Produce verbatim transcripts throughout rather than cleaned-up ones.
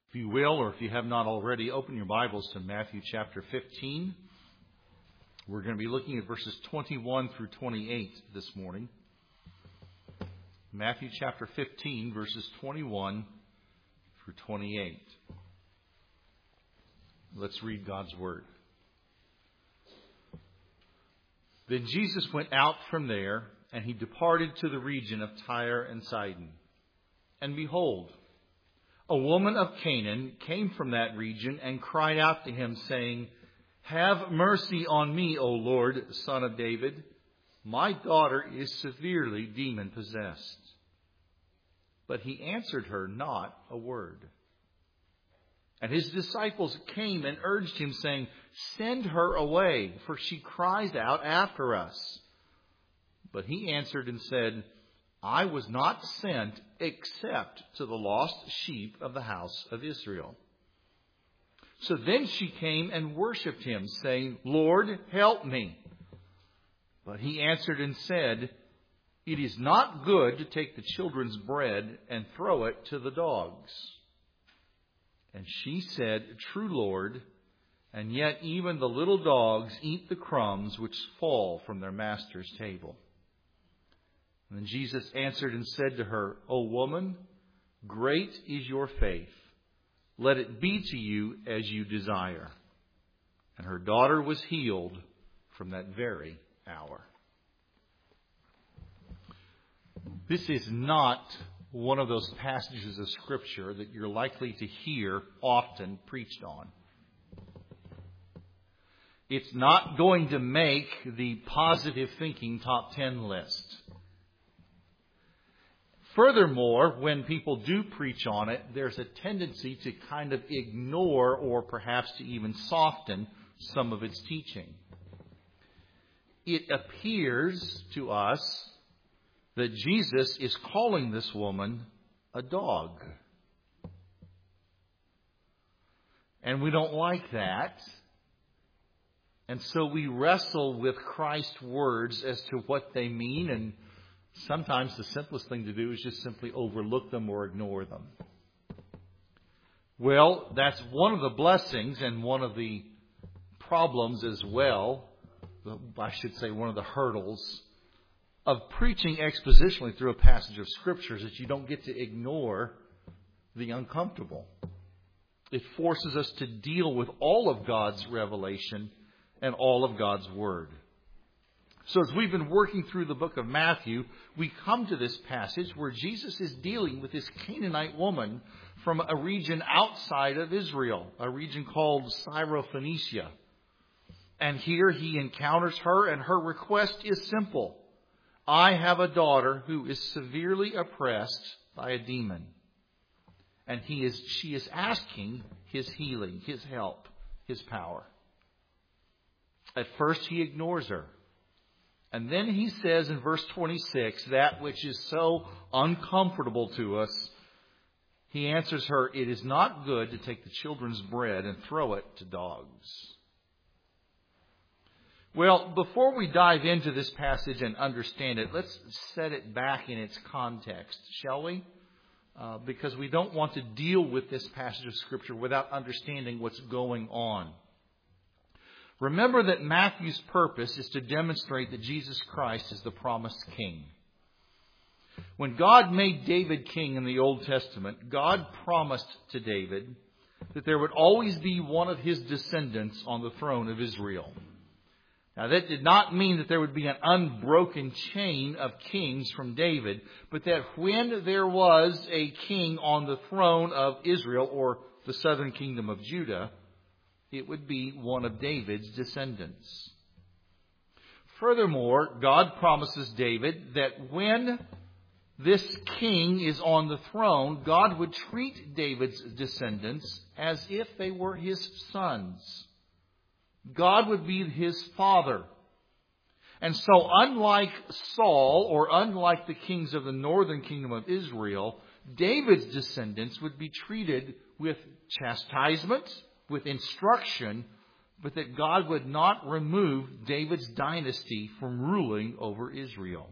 If you will, or if you have not already, open your Bibles to Matthew chapter fifteen. We're going to be looking at verses twenty-one through twenty-eight this morning. Matthew chapter fifteen, verses twenty-one through twenty-eight. Let's read God's Word. Then Jesus went out from there, and he departed to the region of Tyre and Sidon. And behold, a woman of Canaan came from that region and cried out to him, saying, "Have mercy on me, O Lord, Son of David. My daughter is severely demon-possessed." But he answered her not a word. And his disciples came and urged him, saying, "Send her away, for she cries out after us." But he answered and said, "I was not sent except to the lost sheep of the house of Israel." So then she came and worshipped him, saying, "Lord, help me." But he answered and said, "It is not good to take the children's bread and throw it to the dogs." And she said, "True, Lord, and yet even the little dogs eat the crumbs which fall from their master's table." And then Jesus answered and said to her, "O woman, great is your faith. Let it be to you as you desire." And her daughter was healed from that very hour. This is not one of those passages of Scripture that you're likely to hear often preached on. It's not going to make the positive thinking top ten list. Furthermore, when people do preach on it, there's a tendency to kind of ignore or perhaps to even soften some of its teaching. It appears to us that Jesus is calling this woman a dog. And we don't like that. And so we wrestle with Christ's words as to what they mean, and sometimes the simplest thing to do is just simply overlook them or ignore them. Well, that's one of the blessings and one of the problems as well, I should say one of the hurdles of preaching expositionally through a passage of Scripture, is that you don't get to ignore the uncomfortable. It forces us to deal with all of God's revelation and all of God's Word. So as we've been working through the book of Matthew, we come to this passage where Jesus is dealing with this Canaanite woman from a region outside of Israel, a region called Syrophoenicia. And here he encounters her, and her request is simple. "I have a daughter who is severely oppressed by a demon." And he is, she is asking his healing, his help, his power. At first he ignores her. And then he says in verse twenty-six, that which is so uncomfortable to us, he answers her, "It is not good to take the children's bread and throw it to dogs." Well, before we dive into this passage and understand it, let's set it back in its context, shall we? Uh, because we don't want to deal with this passage of Scripture without understanding what's going on. Remember that Matthew's purpose is to demonstrate that Jesus Christ is the promised king. When God made David king in the Old Testament, God promised to David that there would always be one of his descendants on the throne of Israel. Now, that did not mean that there would be an unbroken chain of kings from David, but that when there was a king on the throne of Israel, or the southern kingdom of Judah, it would be one of David's descendants. Furthermore, God promises David that when this king is on the throne, God would treat David's descendants as if they were his sons. God would be his father. And so unlike Saul, or unlike the kings of the northern kingdom of Israel, David's descendants would be treated with chastisement, with instruction, but that God would not remove David's dynasty from ruling over Israel.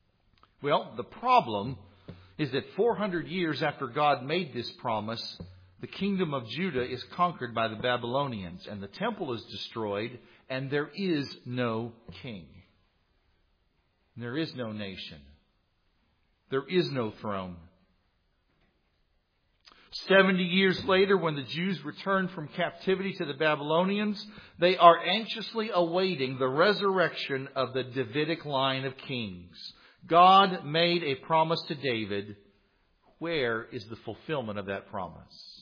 Well, the problem is that four hundred years after God made this promise, the kingdom of Judah is conquered by the Babylonians, and the temple is destroyed, and there is no king. There is no nation. There is no throne. Seventy years later, when the Jews return from captivity to the Babylonians, they are anxiously awaiting the resurrection of the Davidic line of kings. God made a promise to David. Where is the fulfillment of that promise?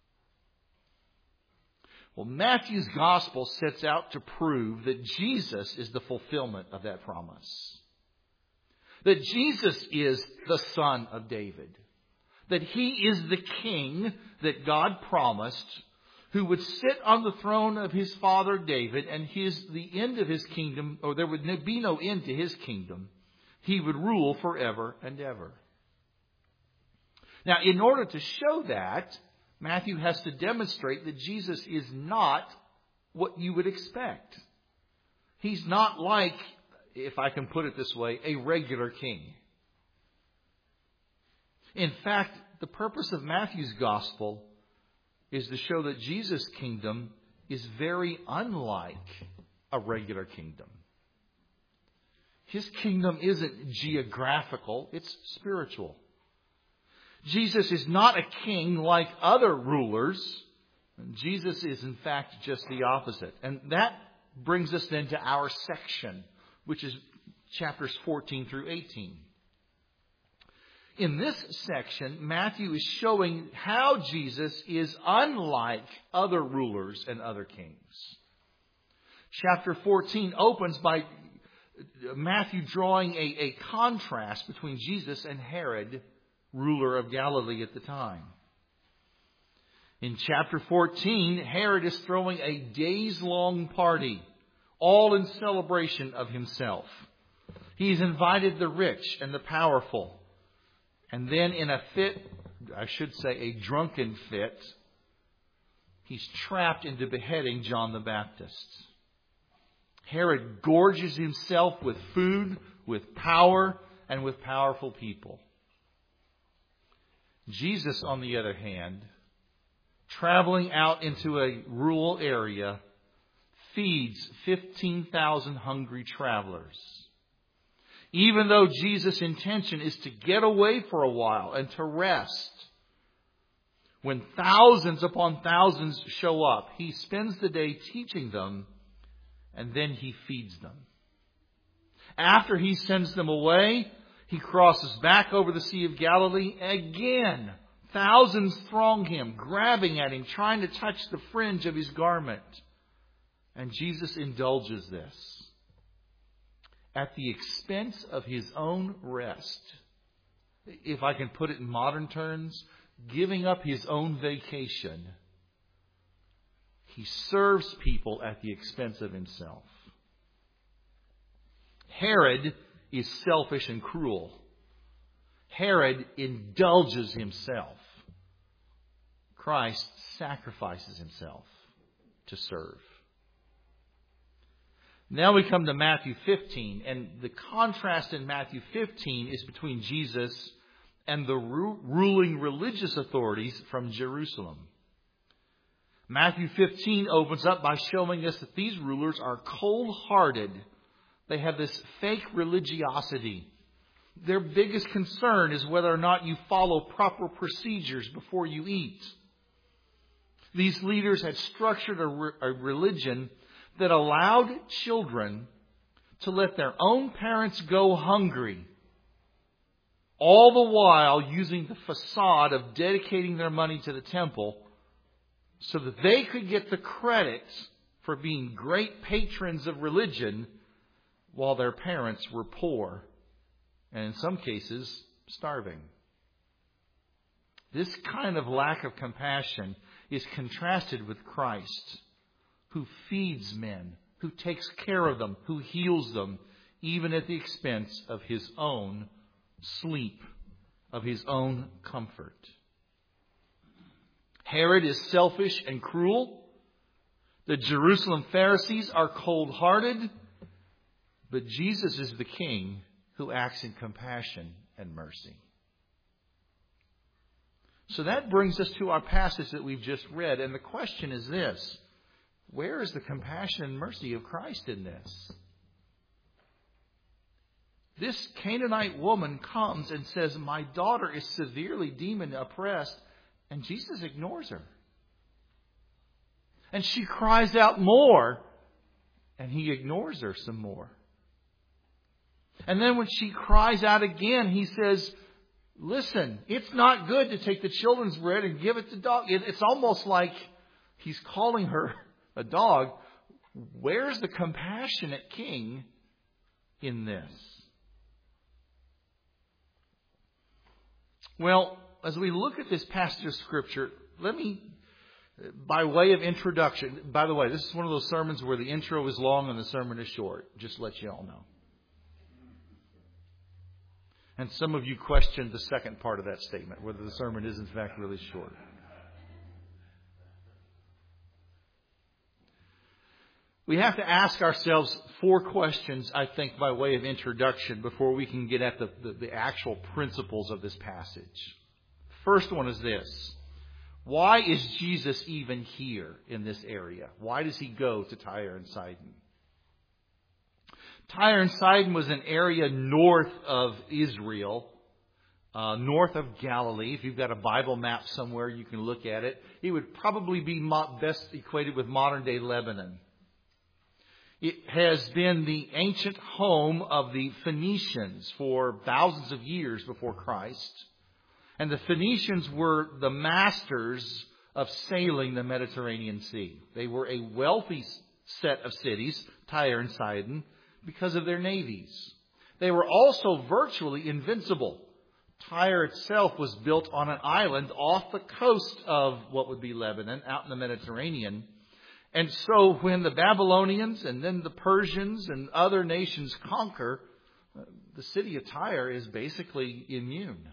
Well, Matthew's gospel sets out to prove that Jesus is the fulfillment of that promise. That Jesus is the Son of David. That He is the King that God promised, who would sit on the throne of His father David, and his the end of His kingdom, or there would be no end to His kingdom. He would rule forever and ever. Now, in order to show that, Matthew has to demonstrate that Jesus is not what you would expect. He's not like, if I can put it this way, a regular king. In fact, the purpose of Matthew's gospel is to show that Jesus' kingdom is very unlike a regular kingdom. His kingdom isn't geographical, it's spiritual. Jesus is not a king like other rulers. Jesus is, in fact, just the opposite. And that brings us then to our section, which is chapters fourteen through eighteen. In this section, Matthew is showing how Jesus is unlike other rulers and other kings. Chapter fourteen opens by Matthew drawing a, a contrast between Jesus and Herod, ruler of Galilee at the time. In chapter fourteen, Herod is throwing a days-long party, all in celebration of himself. He's invited the rich and the powerful. And then in a fit, I should say a drunken fit, he's trapped into beheading John the Baptist. Herod gorges himself with food, with power, and with powerful people. Jesus, on the other hand, traveling out into a rural area, feeds fifteen thousand hungry travelers. Even though Jesus' intention is to get away for a while and to rest, when thousands upon thousands show up, He spends the day teaching them, and then He feeds them. After He sends them away, He crosses back over the Sea of Galilee. Again, thousands throng Him, grabbing at Him, trying to touch the fringe of His garment. And Jesus indulges this at the expense of His own rest. If I can put it in modern terms, giving up His own vacation. He serves people at the expense of Himself. Herod is selfish and cruel. Herod indulges himself. Christ sacrifices Himself to serve. Now we come to Matthew fifteen, and the contrast in Matthew fifteen is between Jesus and the ru- ruling religious authorities from Jerusalem. Matthew fifteen opens up by showing us that these rulers are cold-hearted. They have this fake religiosity. Their biggest concern is whether or not you follow proper procedures before you eat. These leaders had structured a, re- a religion that allowed children to let their own parents go hungry, all the while using the facade of dedicating their money to the temple so that they could get the credit for being great patrons of religion while their parents were poor and in some cases starving. This kind of lack of compassion is contrasted with Christ, who feeds men, who takes care of them, who heals them, even at the expense of His own sleep, of His own comfort. Herod is selfish and cruel. The Jerusalem Pharisees are cold-hearted. But Jesus is the King who acts in compassion and mercy. So that brings us to our passage that we've just read. And the question is this: where is the compassion and mercy of Christ in this? This Canaanite woman comes and says, my daughter is severely demon oppressed, and Jesus ignores her. And she cries out more, and he ignores her some more. And then when she cries out again, he says, listen, it's not good to take the children's bread and give it to dog. It's almost like he's calling her a dog. Where's the compassionate king in this? Well, as we look at this passage of Scripture, let me, by way of introduction, by the way, this is one of those sermons where the intro is long and the sermon is short. Just to let you all know. And some of you questioned the second part of that statement, whether the sermon is in fact really short. We have to ask ourselves four questions, I think, by way of introduction before we can get at the, the, the actual principles of this passage. First one is this: why is Jesus even here in this area? Why does he go to Tyre and Sidon? Tyre and Sidon was an area north of Israel, uh, north of Galilee. If you've got a Bible map somewhere, you can look at it. It would probably be mo- best equated with modern-day Lebanon. It has been the ancient home of the Phoenicians for thousands of years before Christ. And the Phoenicians were the masters of sailing the Mediterranean Sea. They were a wealthy set of cities, Tyre and Sidon, because of their navies. They were also virtually invincible. Tyre itself was built on an island off the coast of what would be Lebanon, out in the Mediterranean. And so when the Babylonians and then the Persians and other nations conquer, the city of Tyre is basically immune.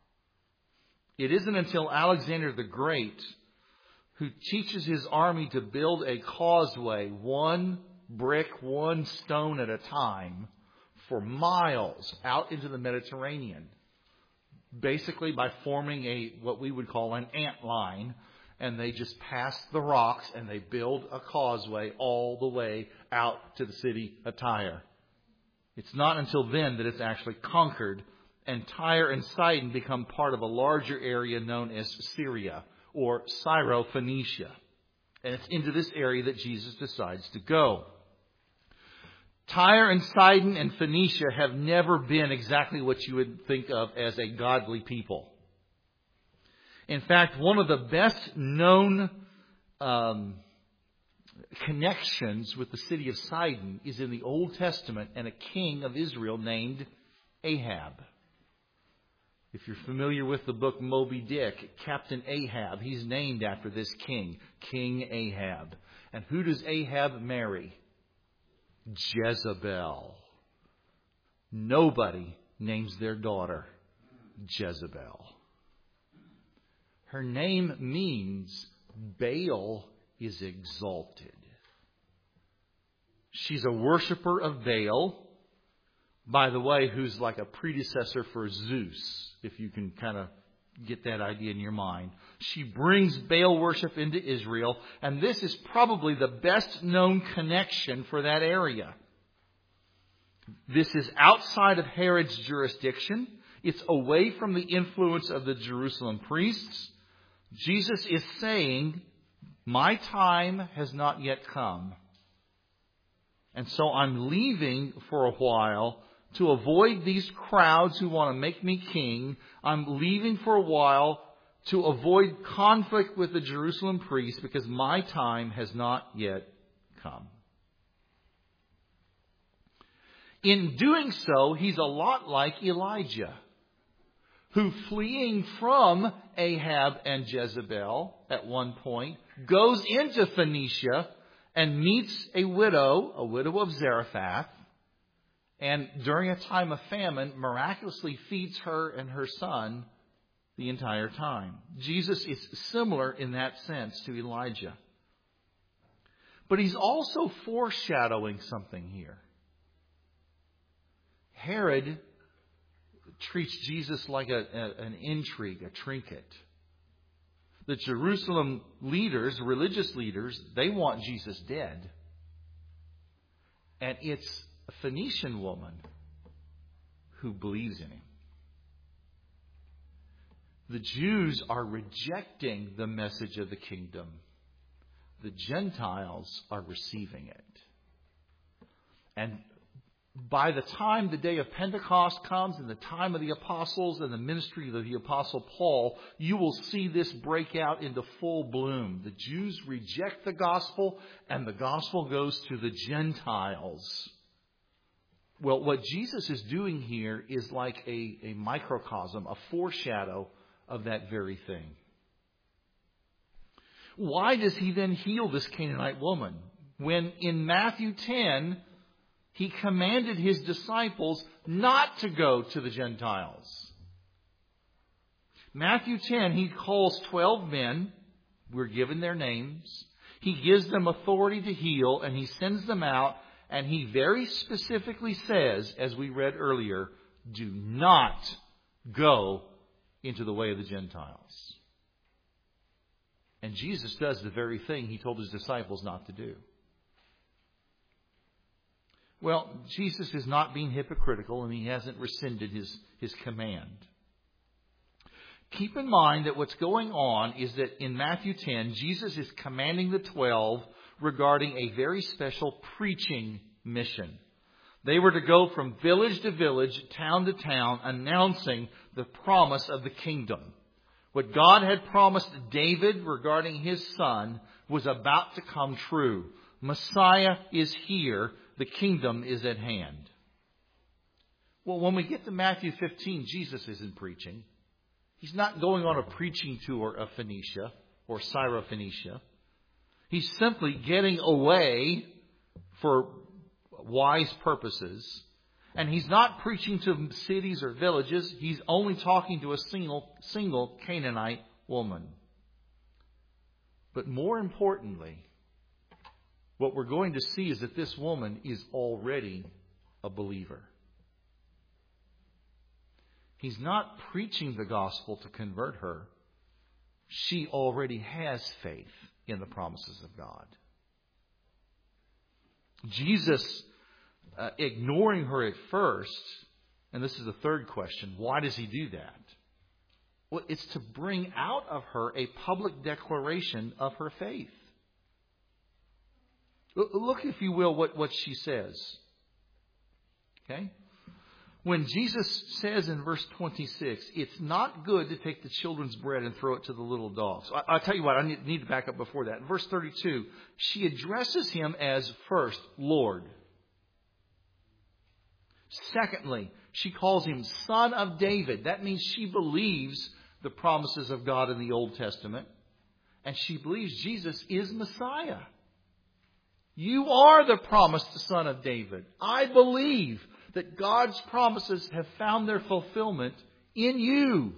It isn't until Alexander the Great, who teaches his army to build a causeway, one brick, one stone at a time, for miles out into the Mediterranean, basically by forming a what we would call an ant line. And they just pass the rocks and they build a causeway all the way out to the city of Tyre. It's not until then that it's actually conquered, and Tyre and Sidon become part of a larger area known as Syria or Syro-Phoenicia. And it's into this area that Jesus decides to go. Tyre and Sidon and Phoenicia have never been exactly what you would think of as a godly people. In fact, one of the best known um, connections with the city of Sidon is in the Old Testament and a king of Israel named Ahab. If you're familiar with the book Moby Dick, Captain Ahab, he's named after this king, King Ahab. And who does Ahab marry? Jezebel. Nobody names their daughter Jezebel. Her name means Baal is exalted. She's a worshiper of Baal, by the way, who's like a predecessor for Zeus, if you can kind of get that idea in your mind. She brings Baal worship into Israel, and this is probably the best known connection for that area. This is outside of Herod's jurisdiction. It's away from the influence of the Jerusalem priests. Jesus is saying, my time has not yet come. And so I'm leaving for a while to avoid these crowds who want to make me king. I'm leaving for a while to avoid conflict with the Jerusalem priests because my time has not yet come. In doing so, he's a lot like Elijah, who, fleeing from Ahab and Jezebel at one point, goes into Phoenicia and meets a widow, a widow of Zarephath, and during a time of famine, miraculously feeds her and her son the entire time. Jesus is similar in that sense to Elijah. But he's also foreshadowing something here. Herod treats Jesus like a, a, an intrigue, a trinket. The Jerusalem leaders, religious leaders, they want Jesus dead. And it's a Phoenician woman who believes in him. The Jews are rejecting the message of the kingdom. The Gentiles are receiving it. And by the time the day of Pentecost comes and the time of the apostles and the ministry of the apostle Paul, you will see this break out into full bloom. The Jews reject the gospel and the gospel goes to the Gentiles. Well, what Jesus is doing here is like a, a microcosm, a foreshadow of that very thing. Why does he then heal this Canaanite woman? When in Matthew ten, he commanded his disciples not to go to the Gentiles. Matthew ten, he calls twelve men. We're given their names. He gives them authority to heal, and he sends them out. And he very specifically says, as we read earlier, do not go into the way of the Gentiles. And Jesus does the very thing he told his disciples not to do. Well, Jesus is not being hypocritical, and he hasn't rescinded his, his command. Keep in mind that what's going on is that in Matthew ten, Jesus is commanding the twelve regarding a very special preaching mission. They were to go from village to village, town to town, announcing the promise of the kingdom. What God had promised David regarding his son was about to come true. Messiah is here. The kingdom is at hand. Well, when we get to Matthew fifteen, Jesus isn't preaching. He's not going on a preaching tour of Phoenicia or Syrophoenicia. He's simply getting away for wise purposes. And he's not preaching to cities or villages. He's only talking to a single, single Canaanite woman. But more importantly, what we're going to see is that this woman is already a believer. He's not preaching the gospel to convert her. She already has faith in the promises of God. Jesus, uh, ignoring her at first, and this is the third question, why does he do that? Well, it's to bring out of her a public declaration of her faith. Look, if you will, what, what she says. Okay? When Jesus says in verse twenty-six, it's not good to take the children's bread and throw it to the little dogs. I, I'll tell you what, I need, need to back up before that. In verse thirty-two, she addresses him as first, Lord. Secondly, she calls him Son of David. That means she believes the promises of God in the Old Testament. And she believes Jesus is Messiah. You are the promised Son of David. I believe that God's promises have found their fulfillment in you.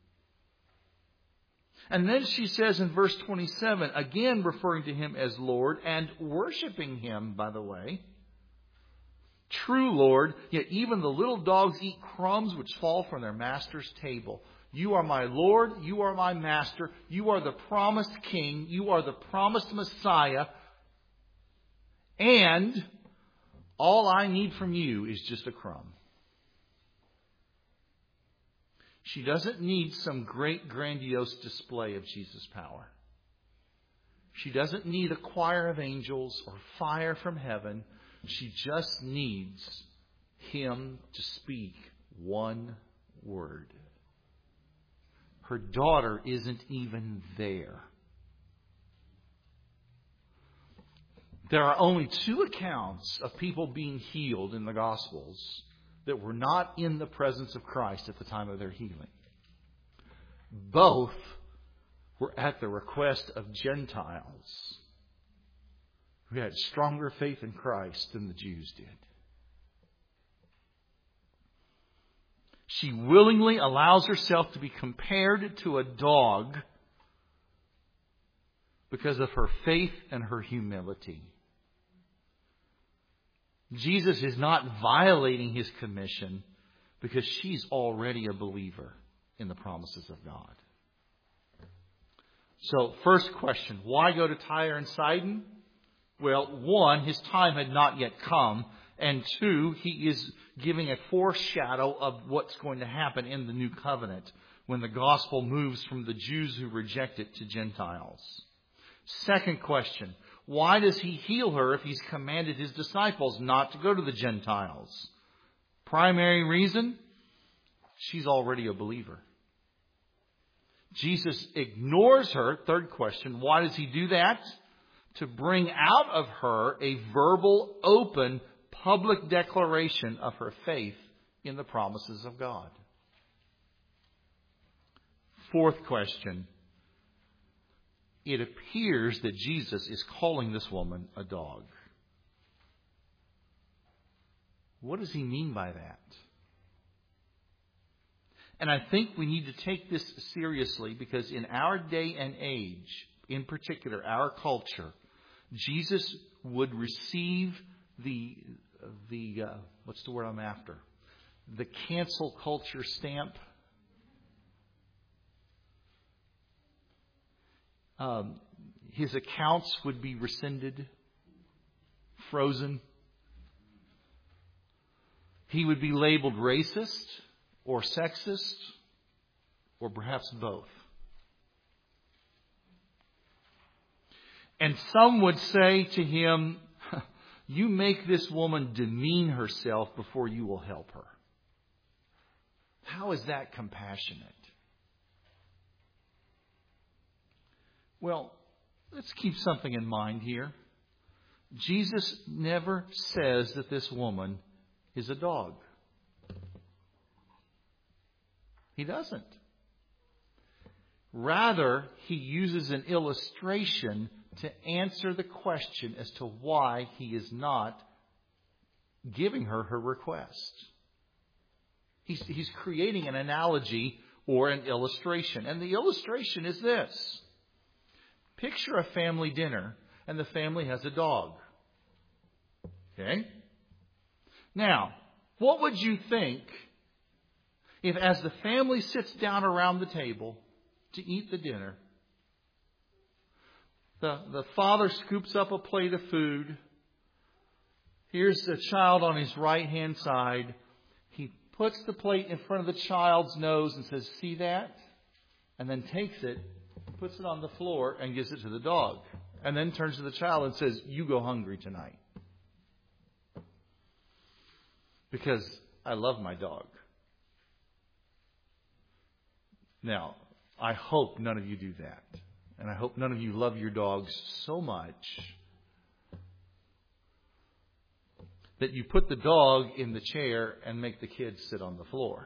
And then she says in verse twenty-seven, again referring to him as Lord and worshiping him, by the way. True Lord, yet even the little dogs eat crumbs which fall from their master's table. You are my Lord, you are my master, you are the promised King, you are the promised Messiah, and all I need from you is just a crumb. She doesn't need some great grandiose display of Jesus' power. She doesn't need a choir of angels or fire from heaven. She just needs him to speak one word. Her daughter isn't even there. There are only two accounts of people being healed in the Gospels that were not in the presence of Christ at the time of their healing. Both were at the request of Gentiles who had stronger faith in Christ than the Jews did. She willingly allows herself to be compared to a dog because of her faith and her humility. Jesus is not violating his commission because she's already a believer in the promises of God. So, first question, why go to Tyre and Sidon? Well, one, his time had not yet come. And two, he is giving a foreshadow of what's going to happen in the new covenant when the gospel moves from the Jews who reject it to Gentiles. Second question, why does he heal her if he's commanded his disciples not to go to the Gentiles? Primary reason, she's already a believer. Jesus ignores her. Third question, why does he do that? To bring out of her a verbal, open, public declaration of her faith in the promises of God. Fourth question, it appears that Jesus is calling this woman a dog. What does he mean by that? And I think we need to take this seriously because in our day and age, in particular our culture, Jesus would receive the, the uh, what's the word I'm after? The cancel culture stamp. Um, his accounts would be rescinded, frozen. He would be labeled racist or sexist or perhaps both. And some would say to him, you make this woman demean herself before you will help her. How is that compassionate? Well, let's keep something in mind here. Jesus never says that this woman is a dog. He doesn't. Rather, he uses an illustration to answer the question as to why he is not giving her her request. He's, he's creating an analogy or an illustration. And the illustration is this. Picture a family dinner and the family has a dog. Okay? Now, what would you think if as the family sits down around the table to eat the dinner, the, the father scoops up a plate of food. Here's the child on his right-hand side. He puts the plate in front of the child's nose and says, see that? And then takes it, puts it on the floor and gives it to the dog. And then turns to the child and says, you go hungry tonight. Because I love my dog. Now, I hope none of you do that. And I hope none of you love your dogs so much that you put the dog in the chair and make the kids sit on the floor.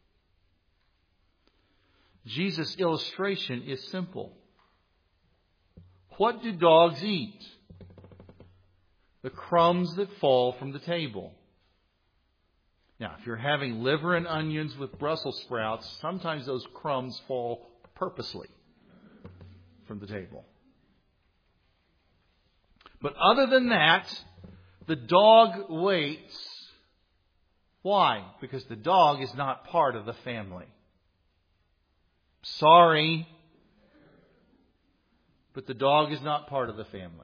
Jesus' illustration is simple. What do dogs eat? The crumbs that fall from the table. Now, if you're having liver and onions with Brussels sprouts, sometimes those crumbs fall purposely from the table. But other than that, the dog waits. Why? Because the dog is not part of the family. Sorry, but the dog is not part of the family.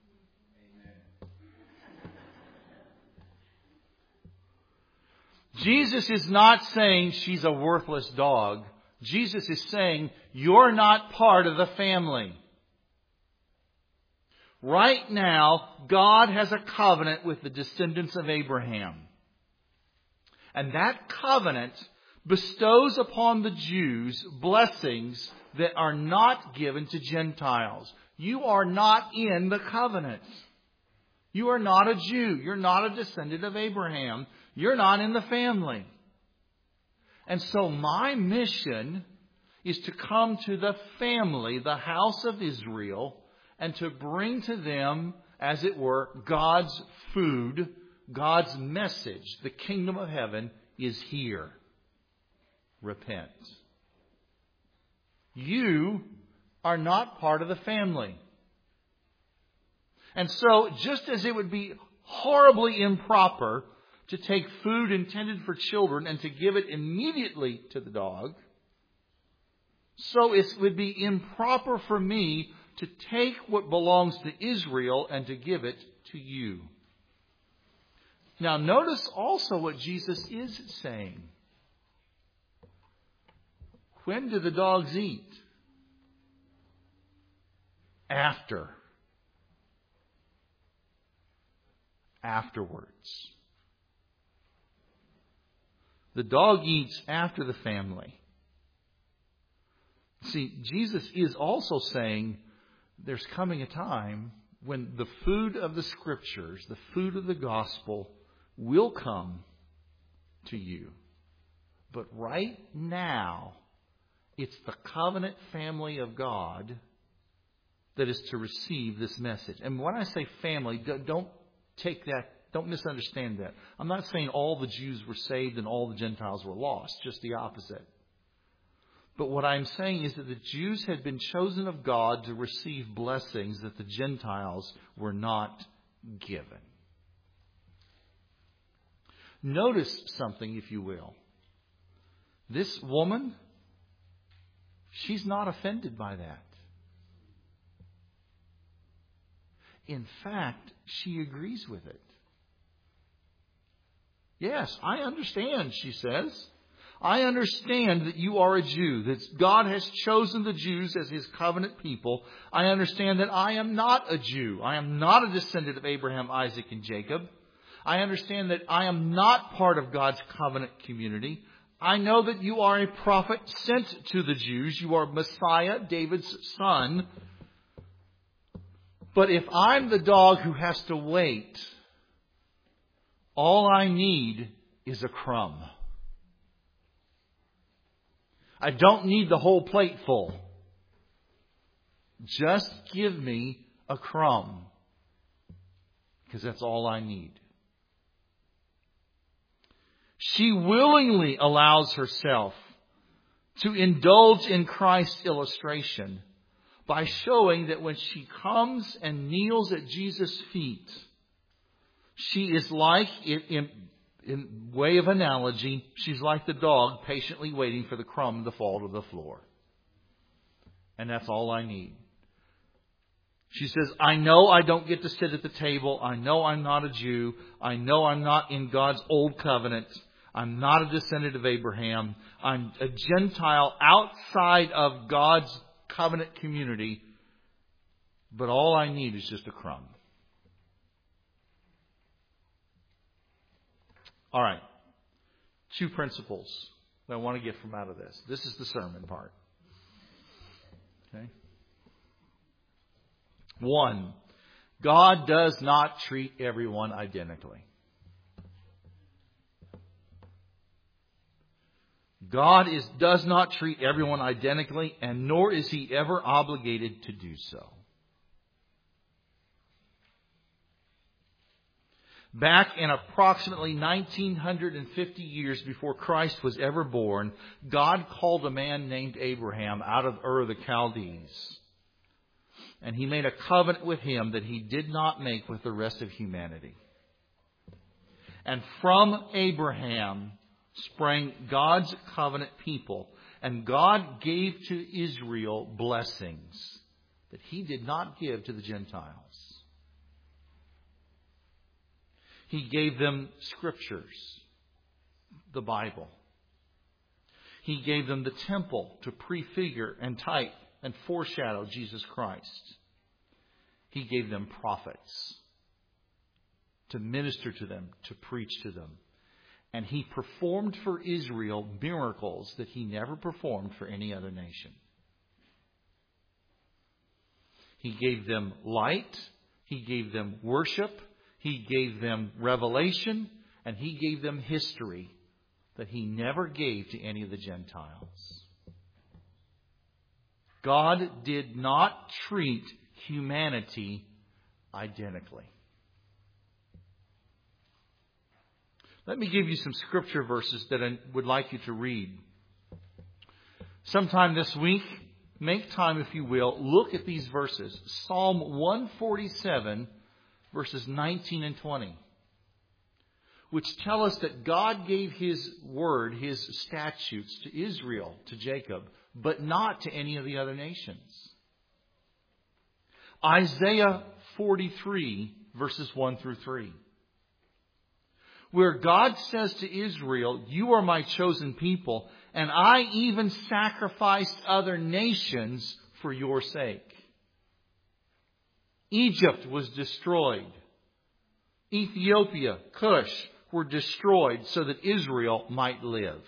Jesus is not saying she's a worthless dog. Jesus is saying you're not part of the family. Right now, God has a covenant with the descendants of Abraham. And that covenant bestows upon the Jews blessings that are not given to Gentiles. You are not in the covenant. You are not a Jew. You're not a descendant of Abraham. You're not in the family. And so my mission is to come to the family, the house of Israel, and to bring to them, as it were, God's food, God's message. The kingdom of heaven is here. Repent. You are not part of the family. And so, just as it would be horribly improper to take food intended for children and to give it immediately to the dog, So it would be improper for me to take what belongs to Israel and to give it to you. Now notice also what Jesus is saying. When do the dogs eat? After. Afterwards. The dog eats after the family. See, Jesus is also saying there's coming a time when the food of the Scriptures, the food of the gospel, will come to you. But right now, it's the covenant family of God that is to receive this message. And when I say family, don't take that, don't misunderstand that. I'm not saying all the Jews were saved and all the Gentiles were lost, just the opposite. But what I'm saying is that the Jews had been chosen of God to receive blessings that the Gentiles were not given. Notice something, if you will. This woman, she's not offended by that. In fact, she agrees with it. Yes, I understand, she says. I understand that you are a Jew, that God has chosen the Jews as His covenant people. I understand that I am not a Jew. I am not a descendant of Abraham, Isaac, and Jacob. I understand that I am not part of God's covenant community. I know that you are a prophet sent to the Jews. You are Messiah, David's son. But if I'm the dog who has to wait, all I need is a crumb. I don't need the whole plate full. Just give me a crumb. Because that's all I need. She willingly allows herself to indulge in Christ's illustration by showing that when she comes and kneels at Jesus' feet, she is like, in, in, in way of analogy, she's like the dog patiently waiting for the crumb to fall to the floor. And that's all I need. She says, I know I don't get to sit at the table. I know I'm not a Jew. I know I'm not in God's old covenant. I'm not a descendant of Abraham. I'm a Gentile outside of God's covenant community. But all I need is just a crumb. All right. Two principles that I want to get from out of this. This is the sermon part. Okay. One, God does not treat everyone identically. God is, does not treat everyone identically, and nor is He ever obligated to do so. Back in approximately nineteen fifty years before Christ was ever born, God called a man named Abraham out of Ur of the Chaldees. And He made a covenant with him that He did not make with the rest of humanity. And from Abraham sprang God's covenant people. And God gave to Israel blessings that He did not give to the Gentiles. He gave them scriptures, the Bible. He gave them the temple to prefigure and type and foreshadow Jesus Christ. He gave them prophets to minister to them, to preach to them. And He performed for Israel miracles that He never performed for any other nation. He gave them light. He gave them worship. He gave them revelation. And He gave them history that He never gave to any of the Gentiles. God did not treat humanity identically. Let me give you some scripture verses that I would like you to read. Sometime this week, make time, if you will, look at these verses. Psalm one forty-seven, verses nineteen and twenty, which tell us that God gave His word, His statutes to Israel, to Jacob, but not to any of the other nations. Isaiah forty-three, verses one through three. Where God says to Israel, "You are my chosen people, and I even sacrificed other nations for your sake." Egypt was destroyed. Ethiopia, Cush were destroyed so that Israel might live.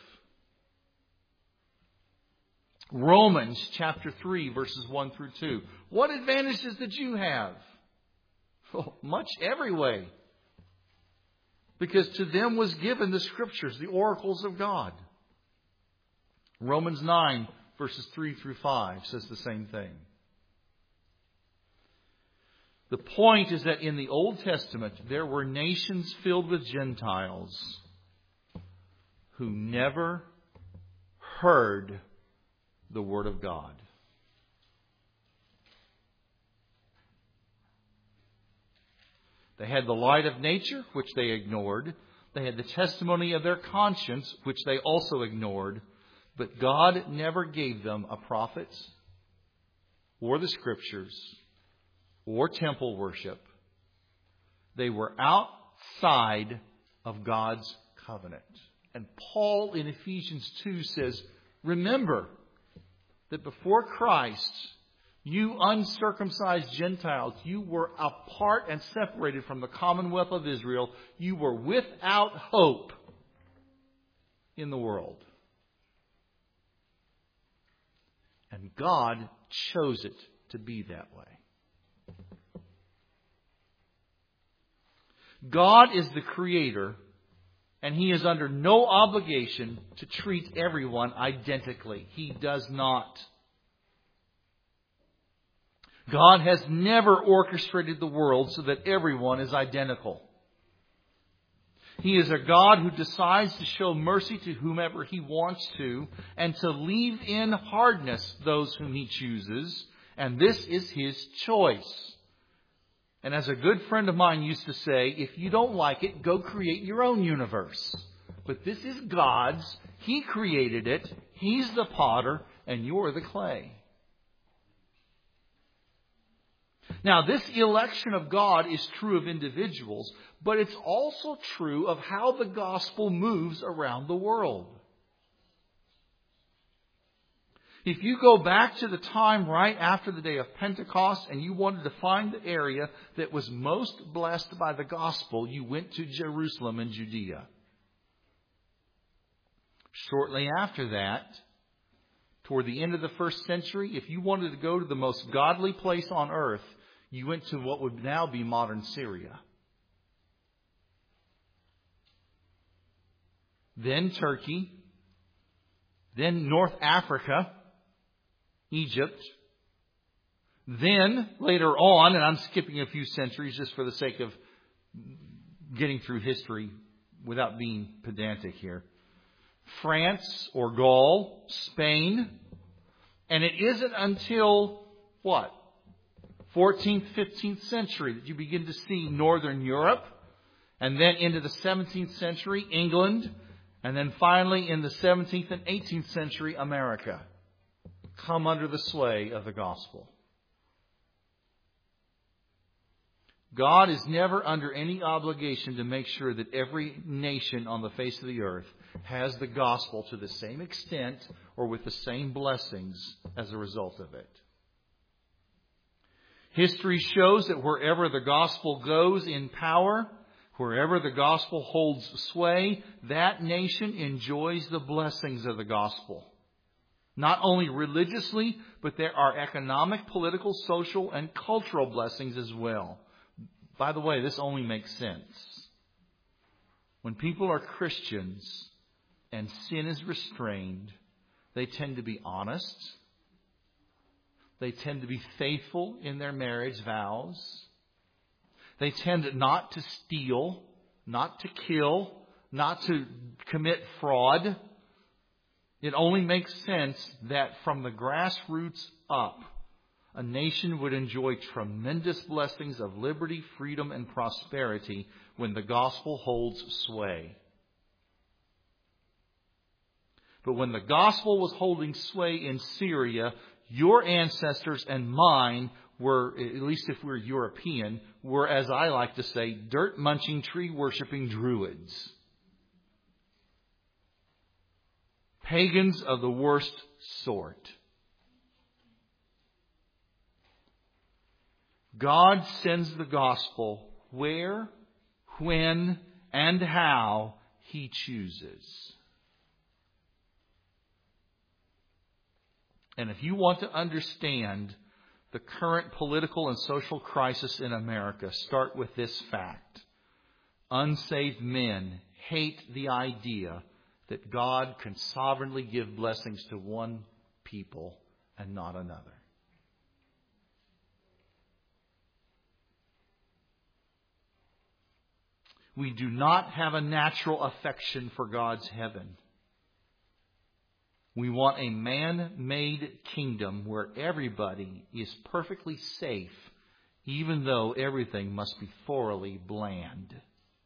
Romans chapter three, verses one through two. What advantages did you have? Oh, much every way. Because to them was given the Scriptures, the oracles of God. Romans nine, verses three through five says the same thing. The point is that in the Old Testament, there were nations filled with Gentiles who never heard the Word of God. They had the light of nature, which they ignored. They had the testimony of their conscience, which they also ignored. But God never gave them a prophet or the Scriptures or temple worship. They were outside of God's covenant. And Paul in Ephesians two says, remember that before Christ, you uncircumcised Gentiles, you were apart and separated from the commonwealth of Israel. You were without hope in the world. And God chose it to be that way. God is the Creator, and He is under no obligation to treat everyone identically. He does not. God has never orchestrated the world so that everyone is identical. He is a God who decides to show mercy to whomever He wants to and to leave in hardness those whom He chooses. And this is His choice. And as a good friend of mine used to say, if you don't like it, go create your own universe. But this is God's. He created it. He's the potter, and you're the clay. Now, this election of God is true of individuals, but it's also true of how the gospel moves around the world. If you go back to the time right after the day of Pentecost and you wanted to find the area that was most blessed by the gospel, you went to Jerusalem in Judea. Shortly after that, toward the end of the first century, if you wanted to go to the most godly place on earth, you went to what would now be modern Syria. Then Turkey. Then North Africa, Egypt. Then, later on, and I'm skipping a few centuries just for the sake of getting through history without being pedantic here, France or Gaul, Spain. And it isn't until, what, fourteenth, fifteenth century that you begin to see Northern Europe. And then into the seventeenth century, England. And then finally in the seventeenth and eighteenth century, America come under the sway of the gospel. God is never under any obligation to make sure that every nation on the face of the earth has the gospel to the same extent or with the same blessings as a result of it. History shows that wherever the gospel goes in power, wherever the gospel holds sway, that nation enjoys the blessings of the gospel. Not only religiously, but there are economic, political, social, and cultural blessings as well. By the way, this only makes sense. When people are Christians and sin is restrained, they tend to be honest. They tend to be faithful in their marriage vows. They tend not to steal, not to kill, not to commit fraud. It only makes sense that from the grassroots up, a nation would enjoy tremendous blessings of liberty, freedom, and prosperity when the gospel holds sway. But when the gospel was holding sway in Syria, your ancestors and mine were, at least if we're European, were, as I like to say, dirt-munching, tree-worshipping Druids. Pagans of the worst sort. God sends the gospel where, when, and how He chooses. And if you want to understand the current political and social crisis in America, start with this fact. Unsaved men hate the idea that God can sovereignly give blessings to one people and not another. We do not have a natural affection for God's heaven. We want a man-made kingdom where everybody is perfectly safe, even though everything must be thoroughly bland.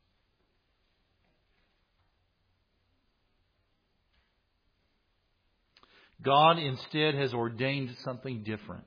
God instead has ordained something different.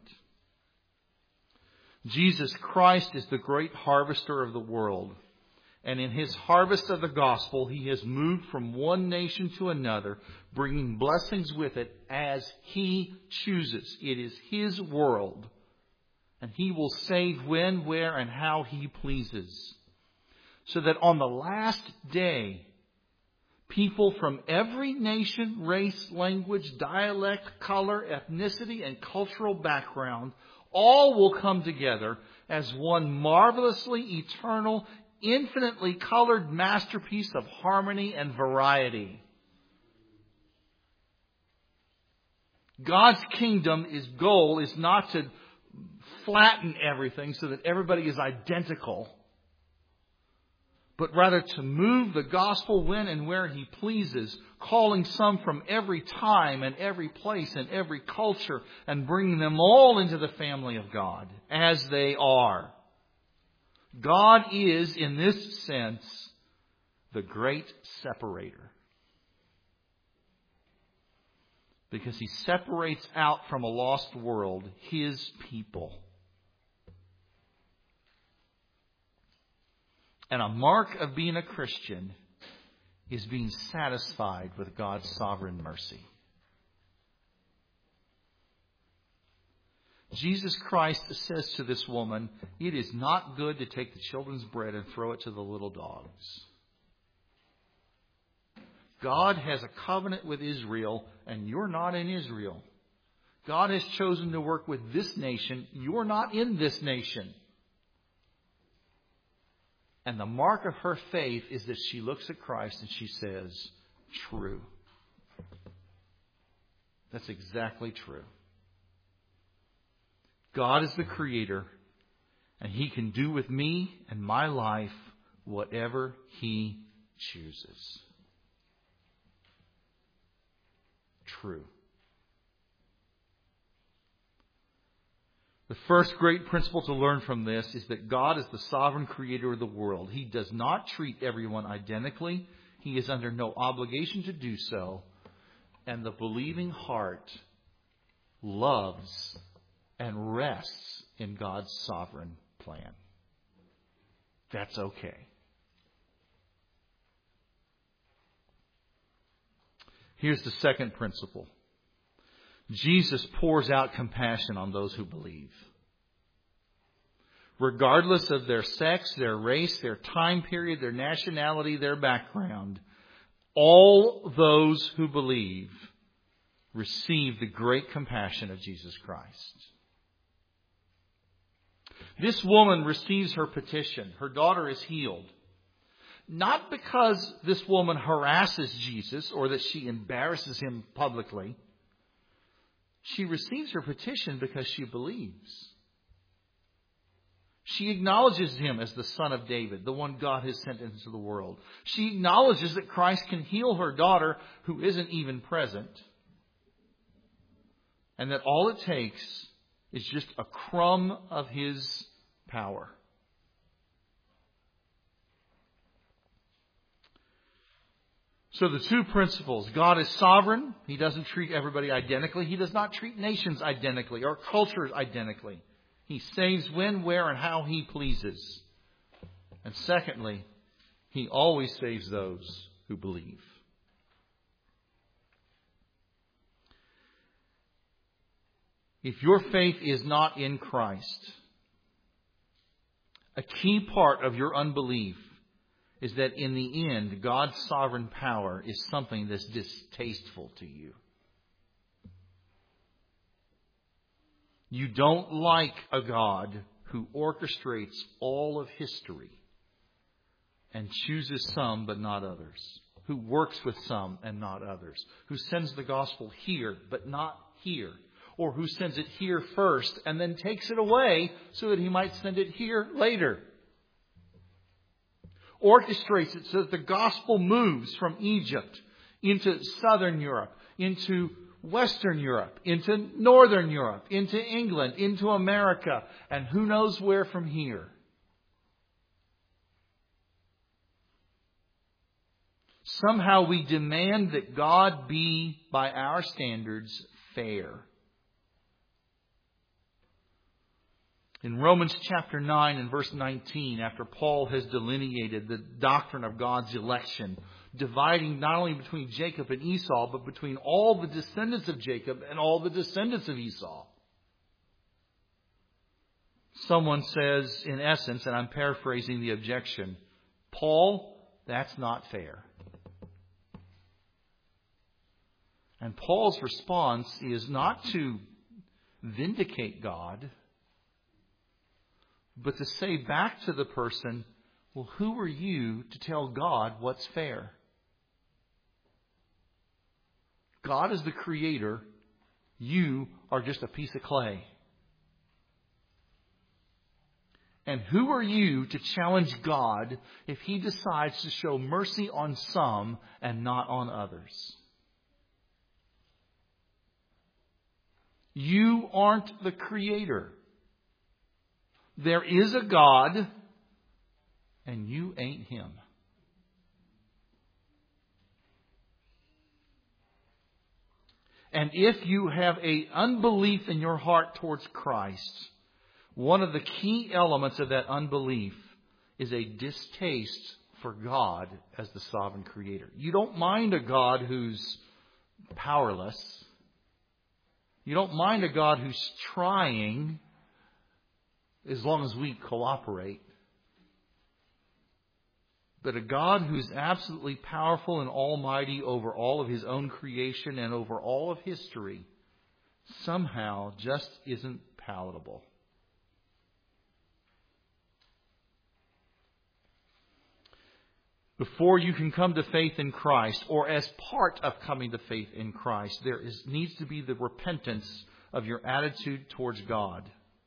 Jesus Christ is the great harvester of the world. And in His harvest of the gospel, He has moved from one nation to another, bringing blessings with it as He chooses. It is His world. And He will save when, where, and how He pleases. So that on the last day, people from every nation, race, language, dialect, color, ethnicity, and cultural background all will come together as one marvelously eternal, infinitely colored masterpiece of harmony and variety. God's kingdom, His goal is not to flatten everything so that everybody is identical, but rather to move the gospel when and where He pleases, calling some from every time and every place and every culture and bringing them all into the family of God as they are. God is, in this sense, the great separator. Because He separates out from a lost world His people. And a mark of being a Christian is being satisfied with God's sovereign mercy. Jesus Christ says to this woman, it is not good to take the children's bread and throw it to the little dogs. God has a covenant with Israel, and you're not in Israel. God has chosen to work with this nation. You're not in this nation. And the mark of her faith is that she looks at Christ and she says, true. That's exactly true. God is the Creator, and He can do with me and my life whatever He chooses. True. The first great principle to learn from this is that God is the sovereign creator of the world. He does not treat everyone identically. He is under no obligation to do so. And the believing heart loves and rests in God's sovereign plan. That's okay. Here's the second principle. Jesus pours out compassion on those who believe. Regardless of their sex, their race, their time period, their nationality, their background, all those who believe receive the great compassion of Jesus Christ. This woman receives her petition. Her daughter is healed. Not because this woman harasses Jesus or that she embarrasses Him publicly. She receives her petition because she believes. She acknowledges Him as the Son of David, the one God has sent into the world. She acknowledges that Christ can heal her daughter who isn't even present. And that all it takes is just a crumb of His power. So the two principles. God is sovereign. He doesn't treat everybody identically. He does not treat nations identically or cultures identically. He saves when, where, and how He pleases. And secondly, He always saves those who believe. If your faith is not in Christ, a key part of your unbelief is that in the end, God's sovereign power is something that's distasteful to you. You don't like a God who orchestrates all of history and chooses some but not others, who works with some and not others, who sends the gospel here but not here, or who sends it here first and then takes it away so that He might send it here later. Orchestrates it so that the gospel moves from Egypt into southern Europe, into Western Europe, into Northern Europe, into England, into America, and who knows where from here. Somehow we demand that God be, by our standards, fair. In Romans chapter nine and verse nineteen, after Paul has delineated the doctrine of God's election, dividing not only between Jacob and Esau, but between all the descendants of Jacob and all the descendants of Esau. Someone says, in essence, and I'm paraphrasing the objection, Paul, that's not fair. And Paul's response is not to vindicate God, but to say back to the person, well, who are you to tell God what's fair? God is the creator. You are just a piece of clay. And who are you to challenge God if He decides to show mercy on some and not on others? You aren't the creator. There is a God, and you ain't Him. And if you have an unbelief in your heart towards Christ, one of the key elements of that unbelief is a distaste for God as the sovereign creator. You don't mind a God who's powerless. You don't mind a God who's trying, as long as we cooperate. But a God who's absolutely powerful and almighty over all of His own creation and over all of history somehow just isn't palatable. Before you can come to faith in Christ, or as part of coming to faith in Christ, there is needs to be the repentance of your attitude towards God.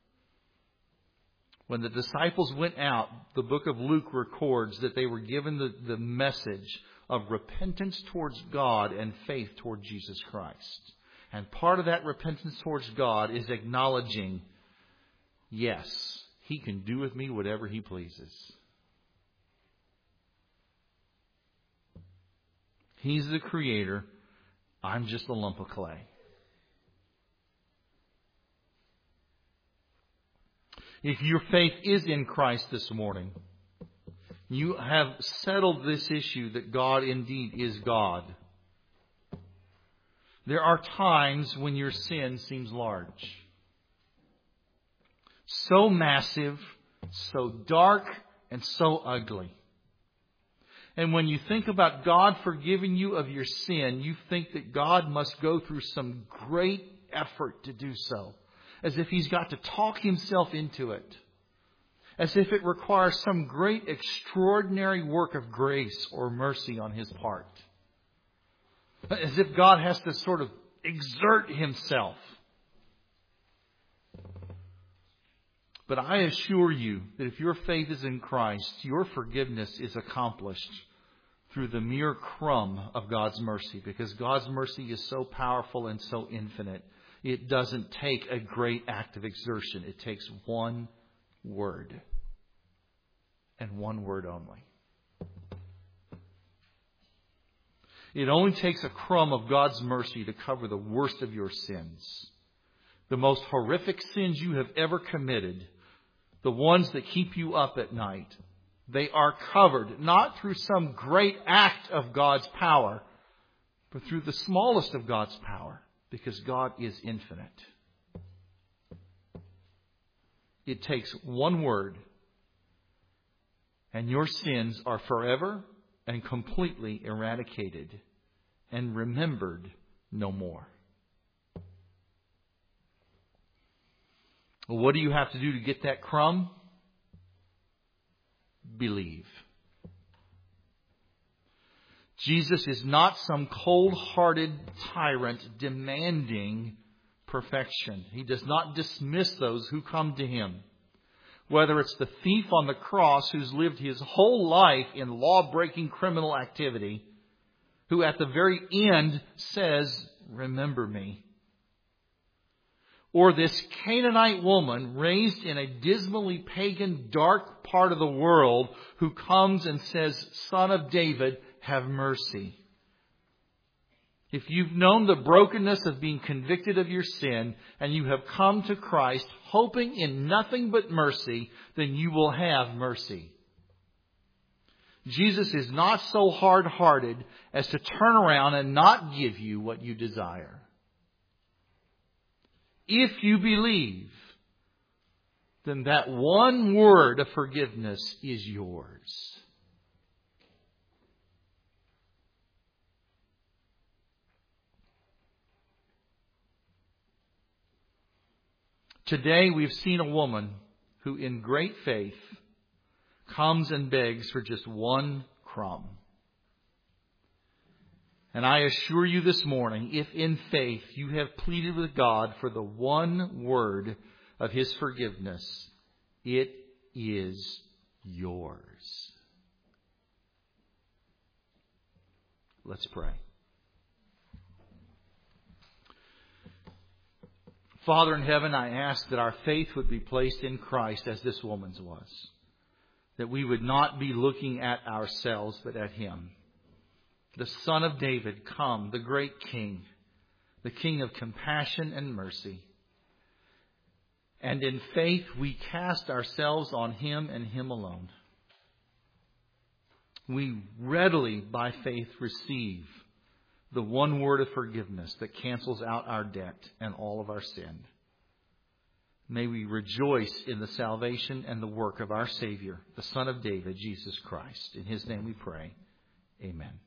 When the disciples went out, the book of Luke records that they were given the, the message of repentance towards God and faith toward Jesus Christ. And part of that repentance towards God is acknowledging, yes, He can do with me whatever He pleases. He's the creator. I'm just a lump of clay. If your faith is in Christ this morning, you have settled this issue that God indeed is God. There are times when your sin seems large. So massive, so dark, and so ugly. And when you think about God forgiving you of your sin, you think that God must go through some great effort to do so. As if He's got to talk Himself into it. As if it requires some great extraordinary work of grace or mercy on His part. As if God has to sort of exert Himself. But I assure you that if your faith is in Christ, your forgiveness is accomplished through the mere crumb of God's mercy. Because God's mercy is so powerful and so infinite. It doesn't take a great act of exertion. It takes one word. And one word only. It only takes a crumb of God's mercy to cover the worst of your sins. The most horrific sins you have ever committed, the ones that keep you up at night, they are covered not through some great act of God's power, but through the smallest of God's power, because God is infinite. It takes one word, and your sins are forever and completely eradicated and remembered no more. Well, what do you have to do to get that crumb? Believe. Jesus is not some cold-hearted tyrant demanding perfection. He does not dismiss those who come to Him. Whether it's the thief on the cross who's lived his whole life in law-breaking criminal activity, who at the very end says, "Remember me." Or this Canaanite woman raised in a dismally pagan, dark part of the world who comes and says, "Son of David, have mercy." If you've known the brokenness of being convicted of your sin and you have come to Christ hoping in nothing but mercy, then you will have mercy. Jesus is not so hard-hearted as to turn around and not give you what you desire. If you believe, then that one word of forgiveness is yours. Today we've seen a woman who in great faith comes and begs for just one crumb. And I assure you this morning, if in faith you have pleaded with God for the one word of His forgiveness, it is yours. Let's pray. Father in heaven, I ask that our faith would be placed in Christ as this woman's was. That we would not be looking at ourselves, but at Him. The Son of David, come, the great King, the King of compassion and mercy. And in faith we cast ourselves on Him and Him alone. We readily, by faith, receive the one word of forgiveness that cancels out our debt and all of our sin. May we rejoice in the salvation and the work of our Savior, the Son of David, Jesus Christ. In His name we pray. Amen.